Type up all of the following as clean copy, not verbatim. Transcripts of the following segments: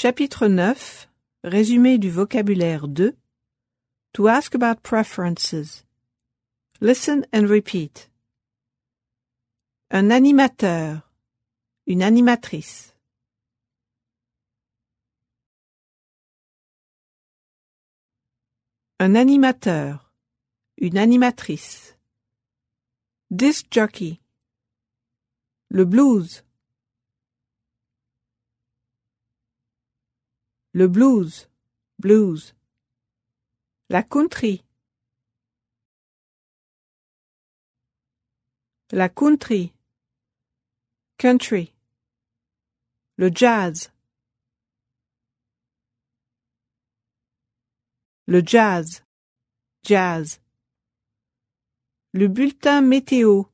Chapitre 9. Résumé du vocabulaire 2. To ask about preferences. Listen and repeat. Un animateur. Une animatrice. Un animateur. Une animatrice. Disc jockey. Le blues. Le blues. Blues. La country. La country. Country. Le jazz. Le jazz. Jazz. Le bulletin météo.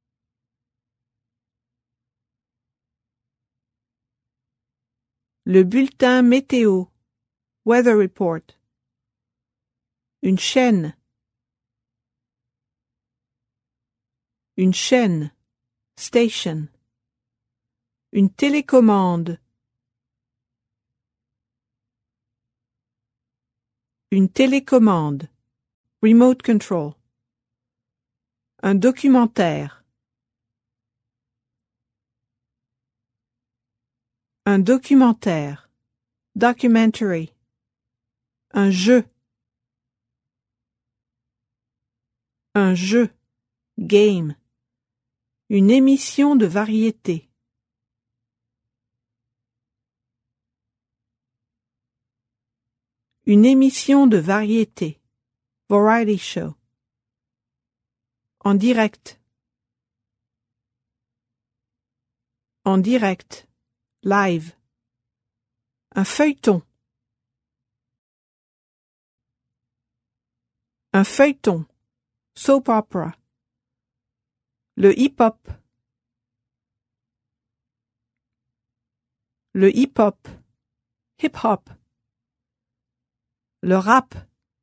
Le bulletin météo. Weather report. Une chaîne. Une chaîne. Station. Une télécommande. Une télécommande. Remote control. Un documentaire. Un documentaire. Documentary. Un jeu. Un jeu. Game. Une émission de variété. Une émission de variété. Variety show. En direct. En direct. Live. Un feuilleton. Un feuilleton. Soap opera. Le hip-hop. Le hip-hop. Hip-hop. Le rap.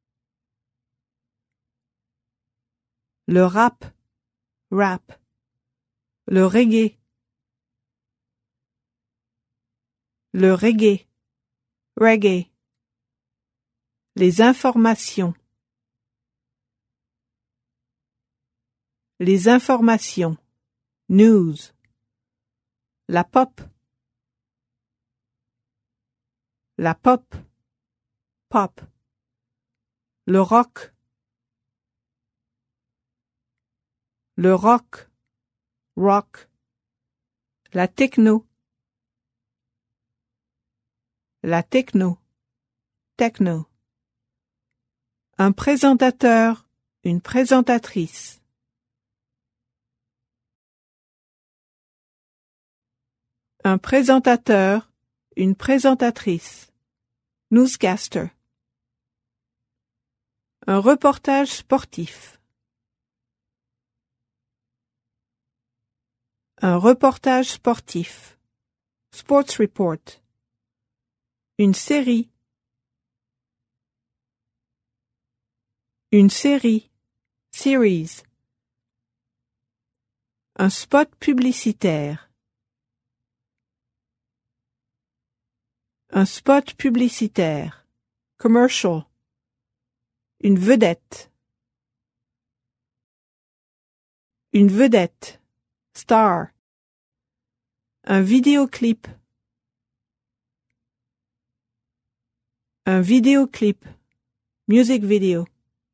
Le rap. Rap. Le reggae. Le reggae. Reggae. Les informations. Les informations. News. La pop. La pop. Pop. Le rock. Le rock. Rock. La techno. La techno. Techno. Un présentateur. Une présentatrice. Un présentateur. Une présentatrice. Newscaster. Un reportage sportif. Un reportage sportif. Sports report. Une série. Une série. Series. Un spot publicitaire. Un spot publicitaire. Commercial. Une vedette. Une vedette. Star. Un vidéoclip. Un vidéoclip. Music video.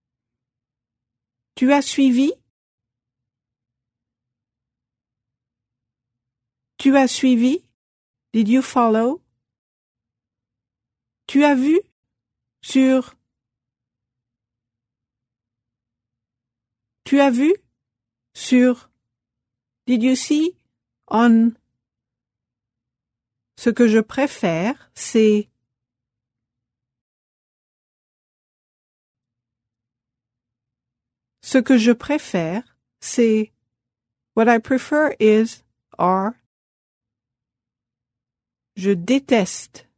Tu as suivi? Tu as suivi? Did you follow? Tu as vu? Sur. Tu as vu? Sur. Did you see? On. Ce que je préfère, c'est. Ce que je préfère, c'est. What I prefer is, or. Je déteste.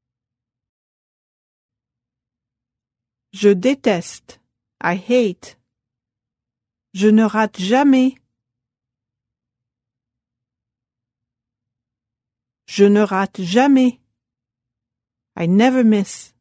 Je déteste. I hate. Je ne rate jamais. Je ne rate jamais. I never miss.